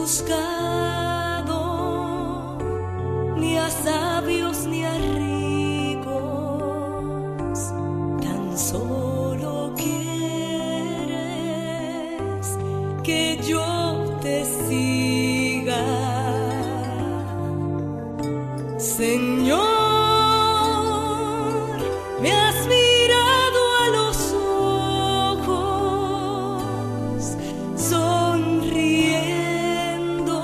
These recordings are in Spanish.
buscado ni a sabios ni a ricos, tan solo quieres que yo te siga, Señor. Me has mirado a los ojos, sonriendo,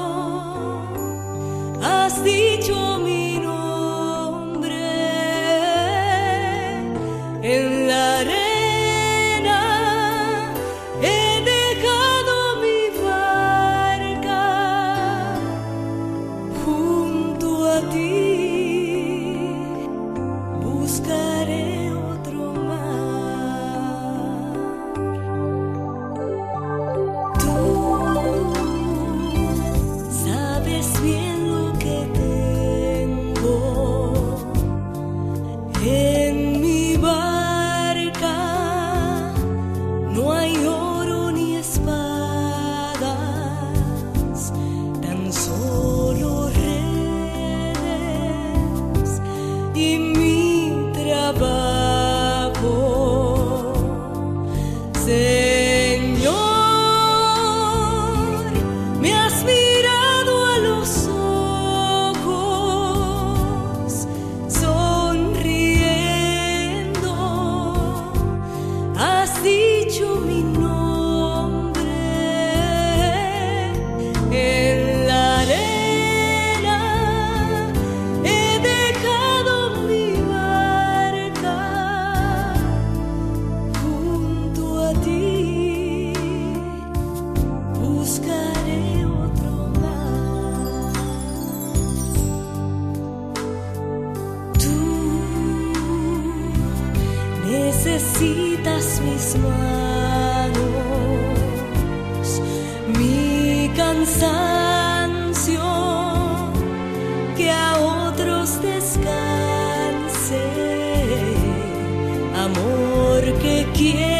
has dicho mi nombre en la arena, he dejado mi barca junto a ti. Buscaré otro mar. Tú sabes bien lo que tengo en mi barca. No hay oro ni espadas, tan solo redes y trabajo, Señor. Me has mirado a los ojos, sonriendo, has dicho mi nombre en la arena, he dejado mi junto a ti. Buscaré otro mar. Tú necesitas mis manos, mi cansancio, que a otros descanse, amor que quiere